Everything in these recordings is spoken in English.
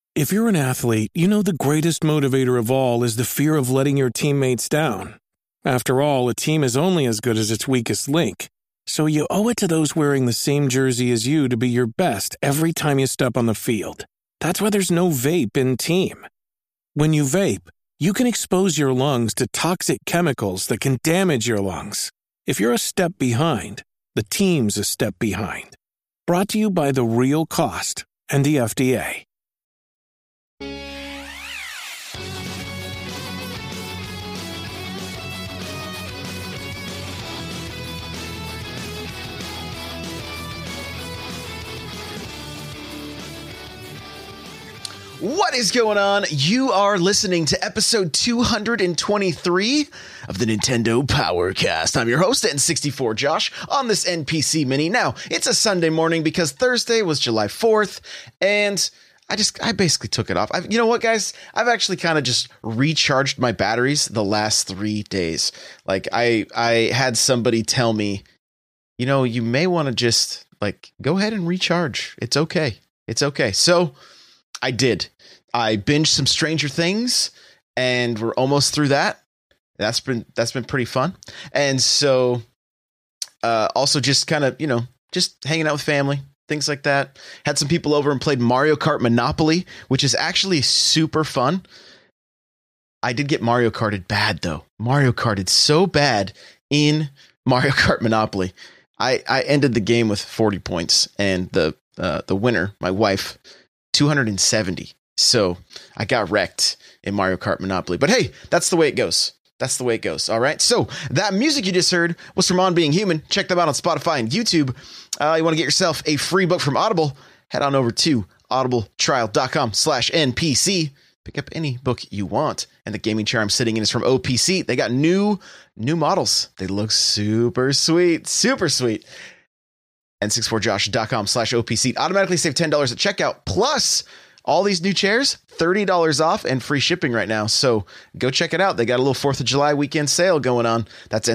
If you're an athlete, you know the greatest motivator of all is the fear of letting your teammates down. After all, a team is only as good as its weakest link. So you owe it to those wearing the same jersey as you to be your best every time you step on the field. That's why there's no vape in team. When you vape, you can expose your lungs to toxic chemicals that can damage your lungs. If you're a step behind, the team's a step behind. Brought to you by The Real Cost and the FDA. What is going on? You are listening to episode 223 of the Nintendo Powercast. I'm your host, N64 Josh, on this NPC Mini. Now, it's a Sunday morning because Thursday was July 4th, and I basically took it off. You know what, guys? I've actually kind of just recharged my batteries the last 3 days. Like, I had somebody tell me, you know, you may want to just, go ahead and recharge. It's okay. It's okay. So I did. I binged some Stranger Things, and we're almost through that. That's been pretty fun. And so, also just kind of, just hanging out with family, things like that. Had some people over and played Mario Kart Monopoly, which is actually super fun. I did get Mario Karted bad though. Mario Karted so bad in Mario Kart Monopoly. I ended the game with 40 points, and the winner, my wife, 270. So I got wrecked in Mario Kart Monopoly. But hey, that's the way it goes. That's the way it goes. All right. So that music you just heard was from On Being Human. Check them out on Spotify and YouTube. You want to get yourself a free book from Audible? Head on over to audibletrial.com/NPC. Pick up any book you want. And the gaming chair I'm sitting in is from OPC. They got new models. They look super sweet. Super sweet. N64josh.com/OPC. Automatically save $10 at checkout. Plus, all these new chairs, $30 off and free shipping right now. So go check it out. They got a little 4th of July weekend sale going on. That's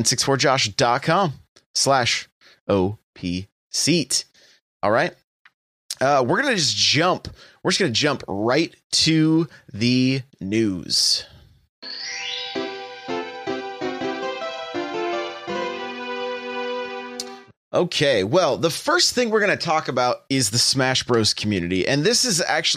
N64josh.com/OPC. All right. We're going to just jump. We're just going to jump right to the news. Okay, well, the first thing we're going to talk about is the Smash Bros. Community. And this just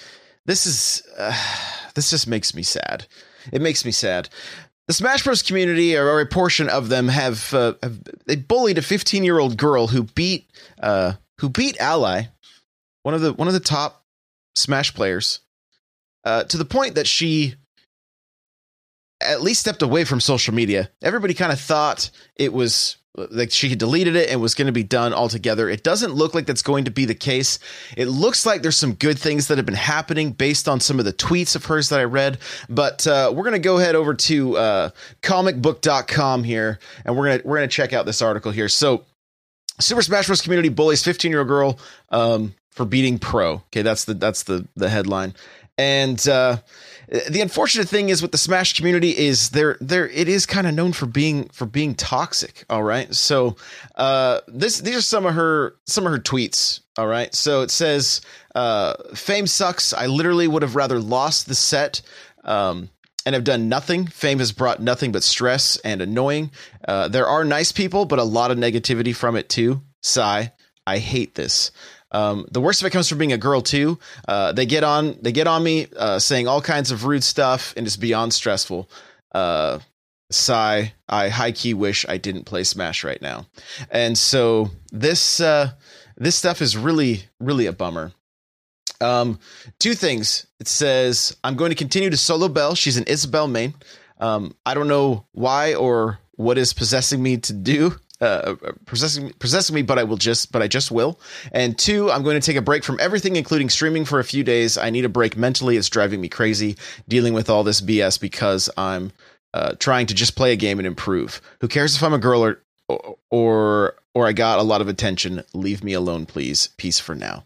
makes me sad. It makes me sad. The Smash Bros. Community, or a portion of them, they bullied a 15-year-old girl who beat Ally, one of the top Smash players, to the point that she at least stepped away from social media. Everybody kind of thought it was like she had deleted it and was going to be done altogether. It doesn't look like that's going to be the case. It looks like there's some good things that have been happening based on some of the tweets of hers that I read. But we're going to go ahead over to comicbook.com here, and we're going to check out this article here. So, Super Smash Bros. Community bullies 15-year-old girl for beating Pro. Okay, that's the headline. And the unfortunate thing is with the Smash community is it is kind of known for being toxic. All right. So these are some of her tweets. All right. So it says, fame sucks. I literally would have rather lost the set and have done nothing. Fame has brought nothing but stress and annoying. There are nice people, but a lot of negativity from it too. Sigh. I hate this. The worst of it comes from being a girl too. They get on me, saying all kinds of rude stuff, and it's beyond stressful. Sigh. I high key wish I didn't play Smash right now. And so this stuff is really, really a bummer. Two things. It says, I'm going to continue to solo Belle. She's an Isabelle main. I don't know why or what is possessing me to do. Possessing me, but I just will. And two, I'm going to take a break from everything, including streaming, for a few days. I need a break mentally. It's driving me crazy dealing with all this BS because I'm trying to just play a game and improve. Who cares if I'm a girl or I got a lot of attention? Leave me alone, please. Peace for now.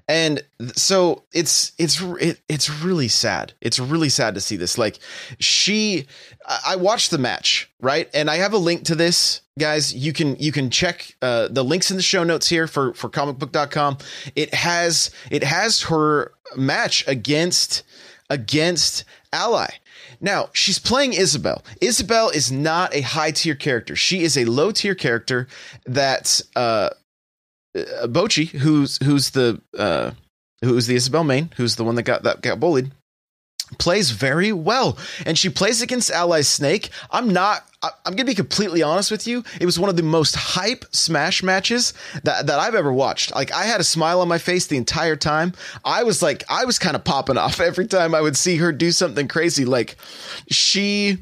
And so it's really sad. It's really sad to see this. Like I watched the match, right? And I have a link to this, guys. You can check the links in the show notes here for comicbook.com. It has her match against Ally. Now, she's playing Isabel. Isabel is not a high tier character. She is a low tier character that Bocchi, who's the Isabel main, who's the one that got bullied, plays very well. And she plays against Ally Snake. I'm going to be completely honest with you. It was one of the most hype Smash matches that I've ever watched. Like, I had a smile on my face the entire time. I was kind of popping off every time I would see her do something crazy. Like she's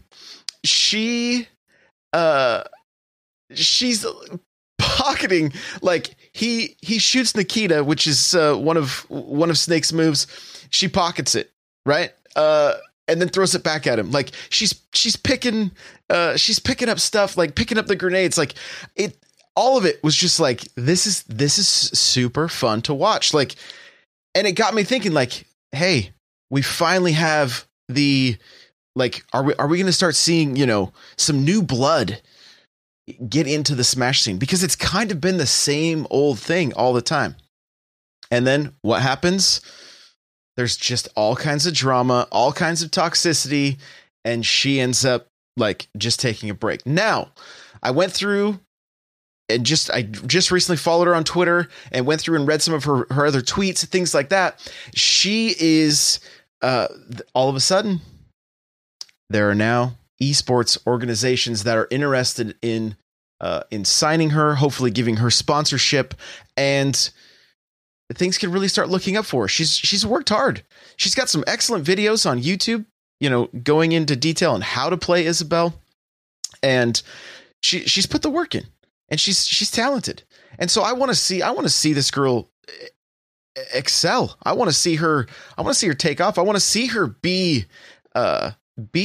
pocketing, like he shoots Nikita, which is one of Snake's moves. She pockets it, right? And then throws it back at him. Like she's picking up stuff, like picking up the grenades. Like all of it was just like, this is super fun to watch. Like, and it got me thinking, like, hey, we finally have the, like, are we going to start seeing, some new blood get into the Smash scene? Because it's kind of been the same old thing all the time. And then what happens? There's just all kinds of drama, all kinds of toxicity, and she ends up like just taking a break. Now, I went through and I just recently followed her on Twitter and went through and read some of her other tweets, things like that. She is all of a sudden, there are now esports organizations that are interested in signing her, hopefully giving her sponsorship, and things can really start looking up for her. She's worked hard. She's got some excellent videos on YouTube, going into detail on how to play Isabel, and she's put the work in, and she's talented. And so I want to see this girl excel. I want to see her take off. I want to see her be part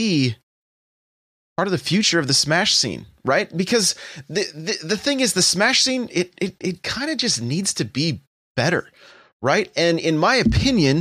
of the future of the Smash scene, right? Because the thing is, the Smash scene, it kind of just needs to be better, right? And in my opinion,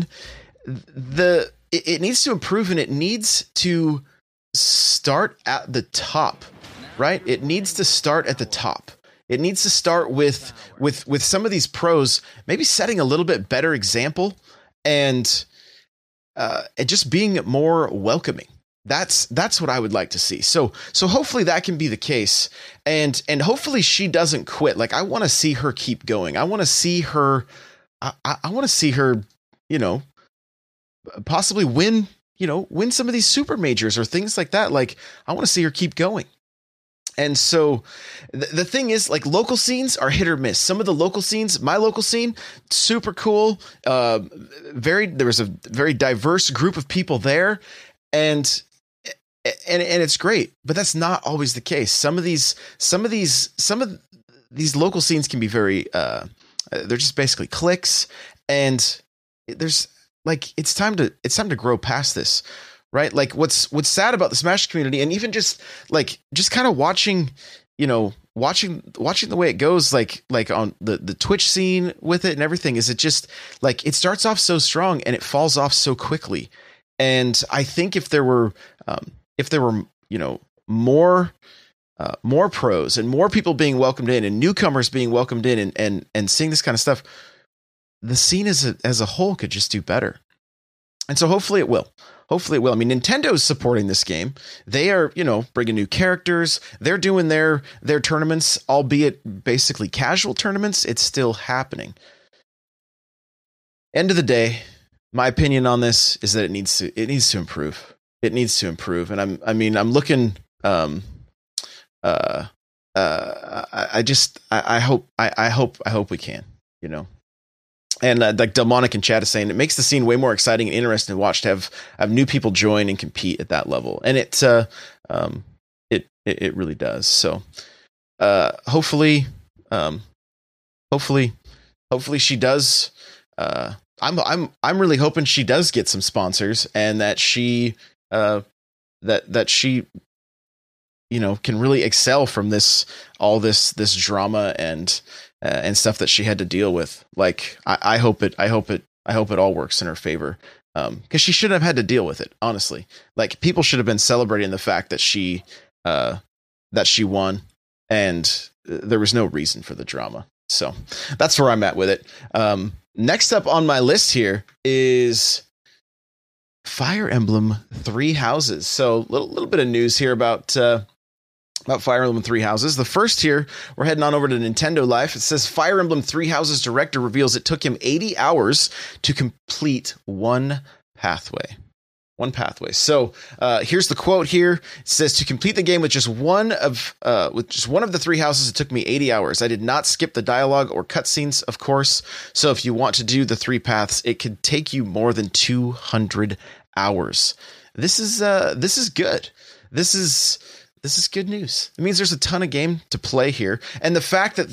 it needs to improve, and it needs to start at the top, right? It needs to start at the top. It needs to start with some of these pros maybe setting a little bit better example, and just being more welcoming. That's what I would like to see. So hopefully that can be the case, and hopefully she doesn't quit. Like, I want to see her keep going. I want to see her. I want to see her, possibly win some of these super majors or things like that. Like, I want to see her keep going. And so the thing is, like, local scenes are hit or miss. Some of the local scenes, my local scene, super cool. There was a very diverse group of people there, and it's great, but that's not always the case. Some of these local scenes can be very, they're just basically clicks, and there's like, it's time to grow past this, right? Like, what's sad about the Smash community, and even just kind of watching the way it goes, like on the Twitch scene with it and everything, is it just like, it starts off so strong and it falls off so quickly. And I think if there were more pros and more people being welcomed in, and newcomers being welcomed in, and seeing this kind of stuff, the scene as a whole could just do better. And so hopefully it will. I mean, Nintendo's supporting this game. They are, bringing new characters. They're doing their tournaments, albeit basically casual tournaments. It's still happening. End of the day, my opinion on this is that it needs to improve. It needs to improve. And I'm looking, I hope we can, And like Delmonic in chat is saying, it makes the scene way more exciting and interesting to watch, to have new people join and compete at that level. And it really does. So hopefully she does. I'm really hoping she does get some sponsors, and that she can really excel from all this drama and stuff that she had to deal with. Like, I hope it all works in her favor. Because she shouldn't have had to deal with it, honestly. Like, people should have been celebrating the fact that she won, and there was no reason for the drama. So that's where I'm at with it. Next up on my list here is Fire Emblem Three Houses. So a little bit of news here about Fire Emblem Three Houses. The first here, we're heading on over to Nintendo Life. It says Fire Emblem Three Houses director reveals it took him 80 hours to complete one pathway. So here's the quote here. It says, to complete the game with just one of the three houses, it took me 80 hours. I did not skip the dialogue or cutscenes, of course. So if you want to do the three paths, it could take you more than 200 hours. This is good. This is good news. It means there's a ton of game to play here, and the fact that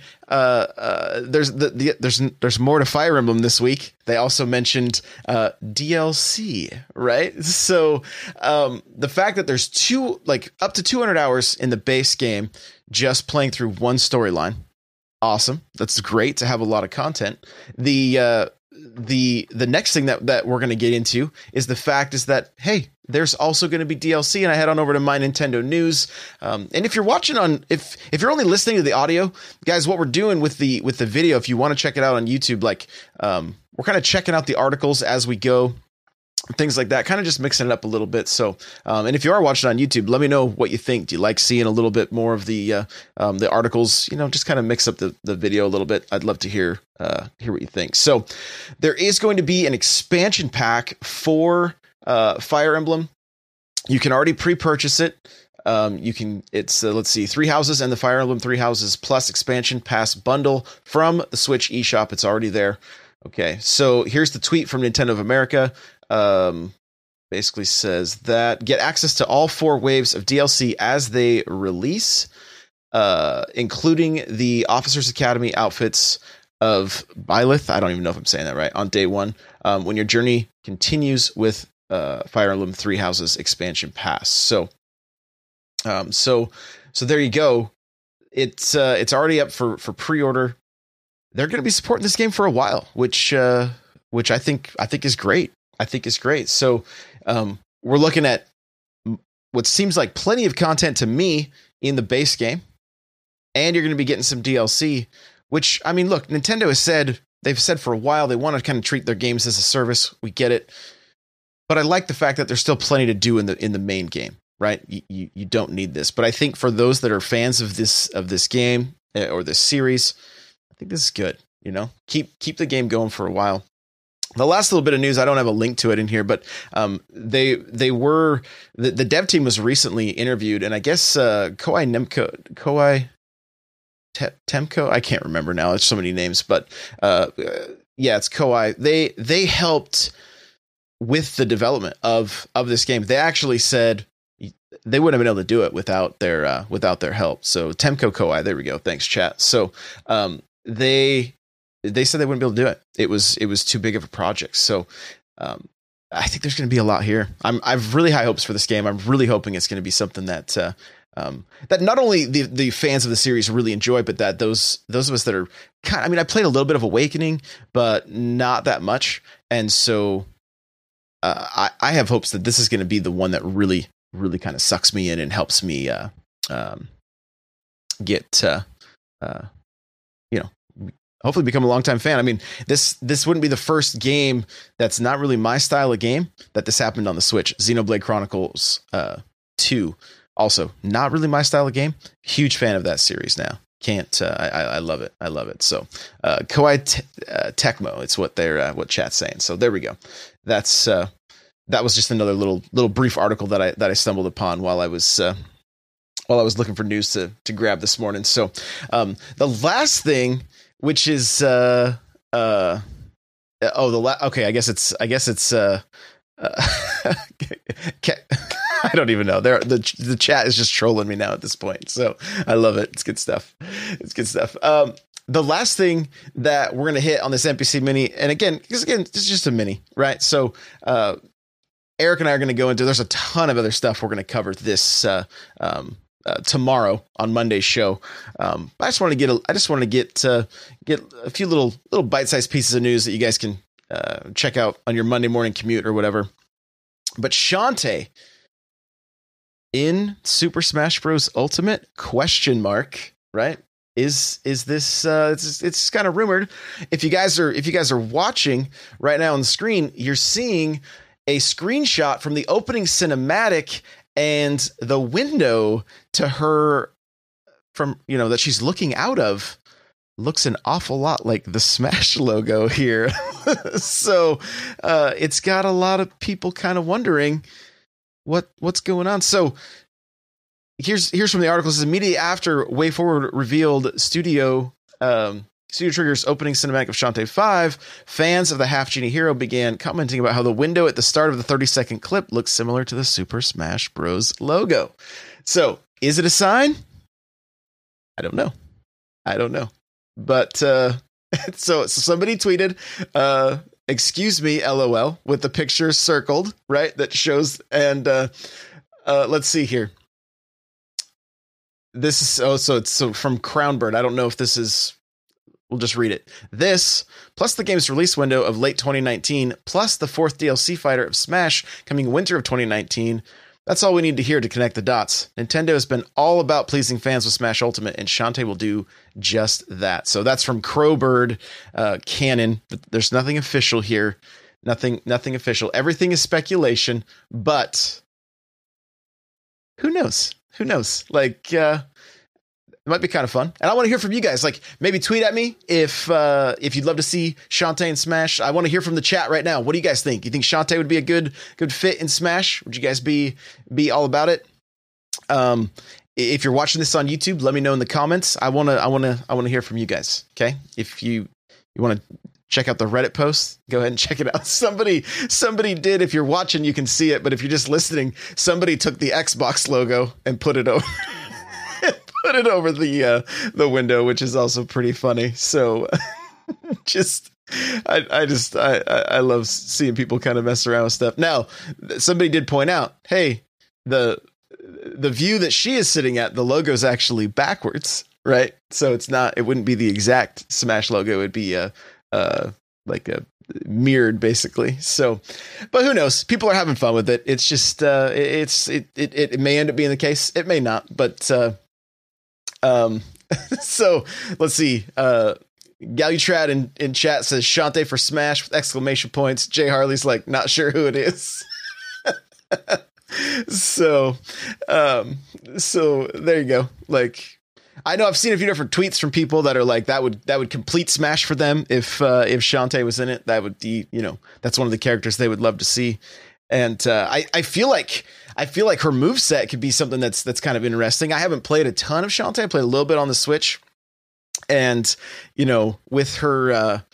there's more to Fire Emblem this week. They also mentioned DLC, right? So the fact that there's up to 200 hours in the base game just playing through one storyline, awesome. That's great to have a lot of content. The next thing that we're going to get into is the fact is that, hey, there's also going to be DLC, and I head on over to My Nintendo News. And if you're watching if you're only listening to the audio, guys, what we're doing with the video, if you want to check it out on YouTube, we're kind of checking out the articles as we go, things like that, kind of just mixing it up a little bit. So, and if you are watching on YouTube, let me know what you think. Do you like seeing a little bit more of the articles? Just kind of mix up the video a little bit. I'd love to hear what you think. So there is going to be an expansion pack for Fire Emblem. You can already pre-purchase it. Let's see, Three Houses and the Fire Emblem Three Houses plus expansion pass bundle from the Switch eShop. It's already there. Okay, so here's the tweet from Nintendo of America. Basically says that get access to all 4 waves of DLC as they release, including the Officers Academy outfits of Byleth. I don't even know if I'm saying that right. On day 1, when your journey continues with Fire Emblem Three Houses expansion pass. So there you go. It's already up for pre-order. They're going to be supporting this game for a while, which I think is great. So we're looking at what seems like plenty of content to me in the base game, and you're going to be getting some DLC, which, I mean, look, Nintendo they've said for a while they want to kind of treat their games as a service. We get it. But I like the fact that there's still plenty to do in the main game, right? You don't need this. But I think for those that are fans of this game or this series, I think this is good. Keep the game going for a while. The last little bit of news, I don't have a link to it in here, but the dev team was recently interviewed, and I guess Koei Temco, I can't remember now. It's so many names, but it's Koei. They helped with the development of this game. They actually said they wouldn't have been able to do it without their help. So Temco Koei, there we go. Thanks, chat. So they said they wouldn't be able to do it. It was too big of a project. So I think there's going to be a lot here. I've really high hopes for this game. I'm really hoping it's going to be something that that not only the fans of the series really enjoy, but that those of us that are I played a little bit of Awakening, but not that much. And so I have hopes that this is going to be the one that really, really kind of sucks me in and helps me hopefully become a longtime fan. I mean, this wouldn't be the first game that's not really my style of game that this happened on the Switch. Xenoblade Chronicles 2, also not really my style of game. Huge fan of that series now. I love it. I love it. So Koei Tecmo, it's what what chat's saying. So there we go. That was just another little brief article that I stumbled upon while I was looking for news to grab this morning. So the last thing, which is okay, I guess it's I don't even know. The chat is just trolling me now at this point. So I love it. It's good stuff. The last thing that we're going to hit on this NPC mini, and again, it's just a mini, right? So Eric and I are going to go into, there's a ton of other stuff we're going to cover this tomorrow on Monday's show. I just want to get a few little bite-sized pieces of news that you guys can check out on your Monday morning commute or whatever. But Shantae in Super Smash Bros. Ultimate ? Right? Is this it's kind of rumored. If you guys are watching right now on the screen, you're seeing a screenshot from the opening cinematic, and the window to her from, that she's looking out of looks an awful lot like the Smash logo here. So it's got a lot of people kind of wondering what's going on. So here's from the article. This is immediately after WayForward revealed Studio Trigger's opening cinematic of Shantae 5, fans of the Half Genie Hero began commenting about how the window at the start of the 30-second clip looks similar to the Super Smash Bros. Logo. So, is it a sign? I don't know. But, so somebody tweeted, excuse me, LOL, with the picture circled, right? That shows, and let's see here. This is, it's from Crownbird. I don't know if this is... We'll just read it. This, plus the game's release window of late 2019, plus the 4th DLC fighter of Smash coming winter of 2019. That's all we need to hear to connect the dots. Nintendo has been all about pleasing fans with Smash Ultimate, and Shantae will do just that. So that's from Crowbird canon. There's nothing official here. Nothing official. Everything is speculation, but who knows? Like, it might be kind of fun. And I want to hear from you guys. Like, maybe tweet at me if you'd love to see Shantae in Smash. I want to hear from the chat right now. What do you guys think? You think Shantae would be a good fit in Smash? Would you guys be all about it? If you're watching this on YouTube, let me know in the comments. I want to hear from you guys. Okay? If you want to check out the Reddit post, go ahead and check it out. Somebody did. If you're watching, you can see it, but if you're just listening, somebody took the Xbox logo and put it over the window, which is also pretty funny. So I love seeing people kind of mess around with stuff. Now, somebody did point out, hey, the view that she is sitting at, the logo is actually backwards, right? So it wouldn't be the exact Smash logo. It'd be like a mirrored, basically. So, but who knows? People are having fun with it. It's just it may end up being the case. It may not, but so let's see. Galutrad in chat says Shantae for Smash with exclamation points. Jay Harley's like, not sure who it is. So there you go. Like, I know I've seen a few different tweets from people that are like, that would complete Smash for them if Shantae was in it. That would be, that's one of the characters they would love to see. And I feel like her moveset could be something that's kind of interesting. I haven't played a ton of Shantae. I played a little bit on the Switch, and with her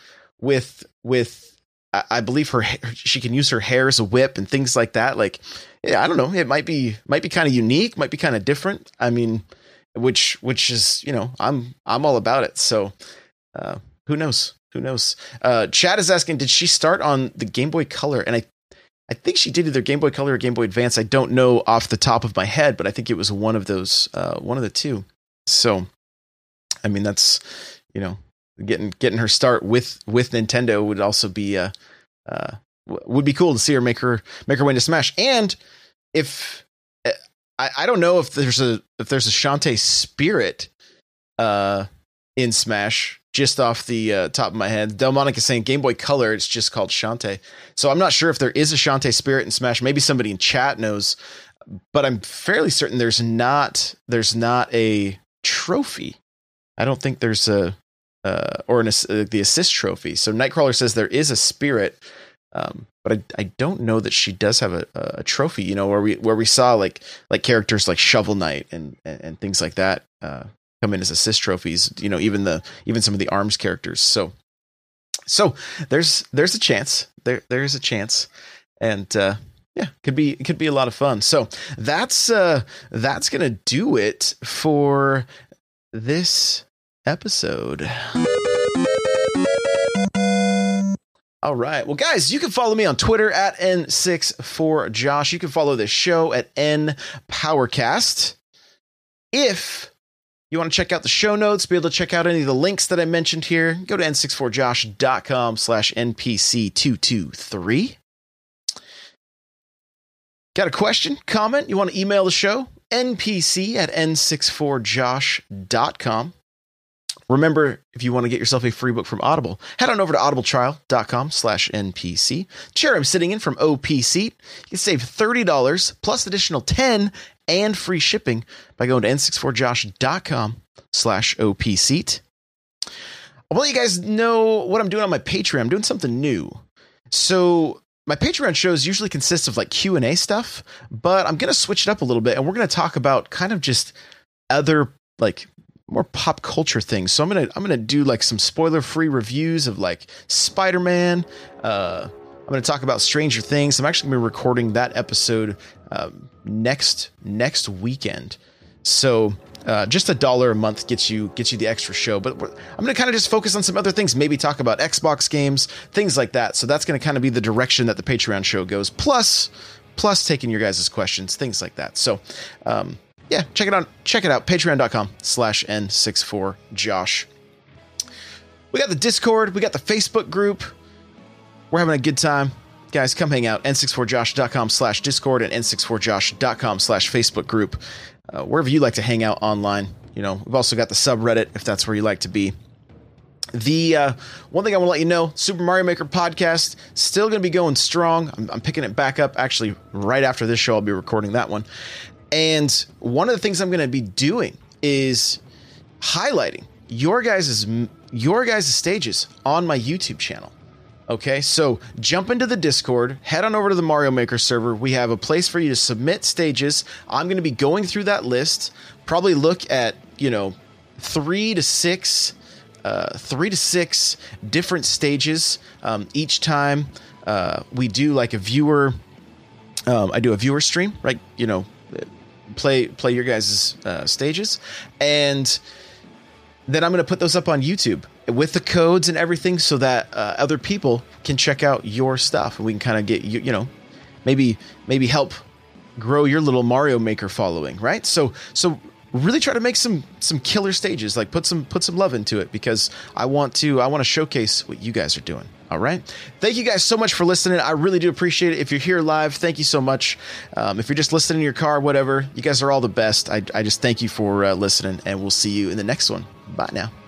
I believe she can use her hair as a whip and things like that. Like, yeah, I don't know. It might be kind of unique, might be kind of different. I mean, which is, I'm all about it. So who knows? Chad is asking, did she start on the Game Boy Color? And I think she did either Game Boy Color or Game Boy Advance. I don't know off the top of my head, but I think it was one of those, one of the two. So, I mean, that's, getting her start with Nintendo would also be, would be cool to see her make her way into Smash. And if I don't know if there's a Shantae spirit, in Smash, just off the top of my head. Delmonic is saying Game Boy Color, it's just called Shantae. So I'm not sure if there is a Shantae spirit in Smash. Maybe somebody in chat knows, but I'm fairly certain there's not a trophy. I don't think there's the assist trophy. So Nightcrawler says there is a spirit, but I don't know that she does have a trophy, where we saw like characters like Shovel Knight and things like that, come in as assist trophies, even some of the ARMS characters. So there's a chance there's a chance, and yeah, could be a lot of fun. So that's gonna do it for this episode. All right. Well, guys, you can follow me on Twitter at N64Josh. You can follow this show at NPowercast. If you want to check out the show notes, be able to check out any of the links that I mentioned here, go to n64josh.com/npc223. Got a question, comment? You want to email the show? npc@n64josh.com. Remember, if you want to get yourself a free book from Audible, head on over to audibletrial.com/npc. Chair I'm sitting in from OPC. You can save $30 plus additional 10 and free shipping by going to n64josh.com/opseat. I'll let you guys know what I'm doing on my Patreon. I'm doing something new. So my Patreon shows usually consist of like Q&A stuff, but I'm going to switch it up a little bit, and we're going to talk about kind of just other like more pop culture things. So I'm going to do like some spoiler-free reviews of like Spider-Man. I'm going to talk about Stranger Things. I'm actually going to be recording that episode next weekend. So just $1 a month gets you the extra show. But I'm going to kind of just focus on some other things. Maybe talk about Xbox games, things like that. So that's going to kind of be the direction that the Patreon show goes. Plus taking your guys' questions, things like that. So yeah, check it out. Patreon.com/n64josh. We got the Discord. We got the Facebook group. We're having a good time. Guys, come hang out. n64josh.com/discord and n64josh.com/Facebook group. Wherever you like to hang out online. You know, we've also got the subreddit if that's where you like to be. The one thing I want to let you know, Super Mario Maker podcast, still going to be going strong. I'm picking it back up. Actually, right after this show, I'll be recording that one. And one of the things I'm going to be doing is highlighting your guys' stages on my YouTube channel. Okay, so jump into the Discord, head on over to the Mario Maker server. We have a place for you to submit stages. I'm going to be going through that list, probably look at, 3 to 6 different stages each time we do like a viewer. I do a viewer stream, right? Play your guys' stages, and then I'm going to put those up on YouTube with the codes and everything so that other people can check out your stuff, and we can kind of get maybe help grow your little Mario Maker following, right? So really try to make some killer stages, like put some love into it, because I want to showcase what you guys are doing. All right. Thank you guys so much for listening. I really do appreciate it. If you're here live, thank you so much. If you're just listening in your car, whatever, you guys are all the best. I just thank you for listening, and we'll see you in the next one. Bye now.